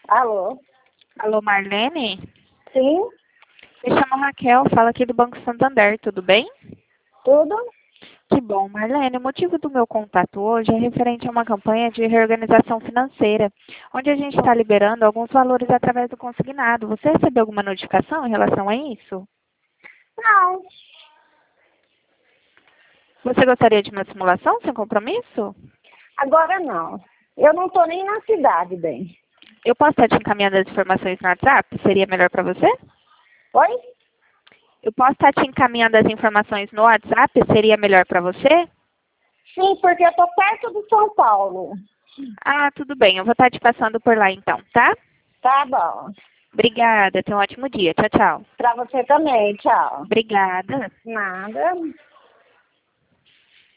Alô? Alô, Marlene? Sim? Me chamo Raquel, falo aqui do Banco Santander, tudo bem? Tudo? Que bom, Marlene. O motivo do meu contato hoje é referente a uma campanha de reorganização financeira, onde a gente está liberando alguns valores através do consignado. Você recebeu alguma notificação em relação a isso? Não. Você gostaria de uma simulação sem compromisso? Agora não. Eu não tô nem na cidade, bem. Eu posso estar te encaminhando as informações no WhatsApp? Seria melhor para você? Oi? Eu posso estar te encaminhando as informações no WhatsApp? Seria melhor para você? Sim, porque eu tô perto de São Paulo. Ah, tudo bem. Eu vou estar te passando por lá então, tá? Tá bom. Obrigada. Tenha um ótimo dia. Tchau, tchau. Pra você também, tchau. Obrigada. Nada.